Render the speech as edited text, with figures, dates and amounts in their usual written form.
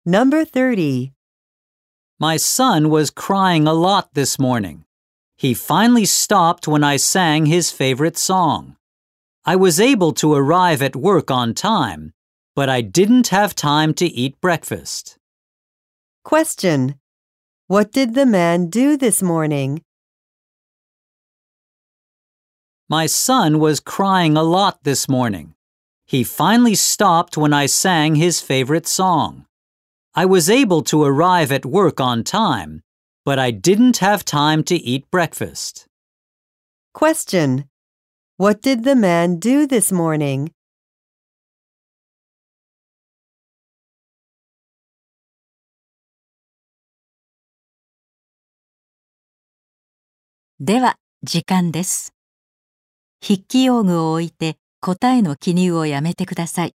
Number 30. My son was crying a lot this morning. He finally stopped when I sang his favorite song. I was able to arrive at work on time, but I didn't have time to eat breakfast. Question. What did the man do this morning? My son was crying a lot this morning. He finally stopped when I sang his favorite song. I was able to arrive at work on time, but I didn't have time to eat breakfast. Question. What did the man do this morning? では、時間です。筆記用具を置いて答えの記入をやめてください。